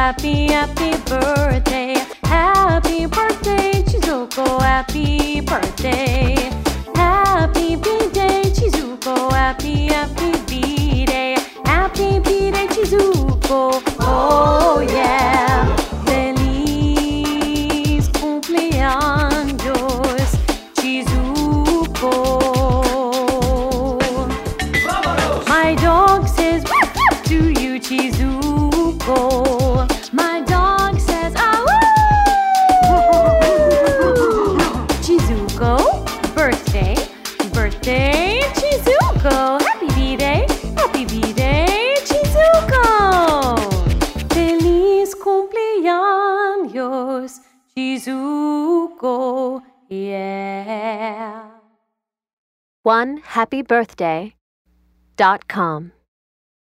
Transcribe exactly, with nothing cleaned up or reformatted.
happy, happy birthday. Happy birthday, Chizuko, happy birthday. Happy B-Day, Chizuko, happy, happy B-Day. Happy B-Day, Chizuko, oh yeah. Feliz cumpleaños, Chizuko. My dog says woof woof to you, Chizuko. My dog says ah woo. Chizuko, birthday, birthday, Chizuko. Happy B-Day, happy B-Day, Chizuko. Feliz cumpleaños, Chizuko, yeah. one happy birthday dot com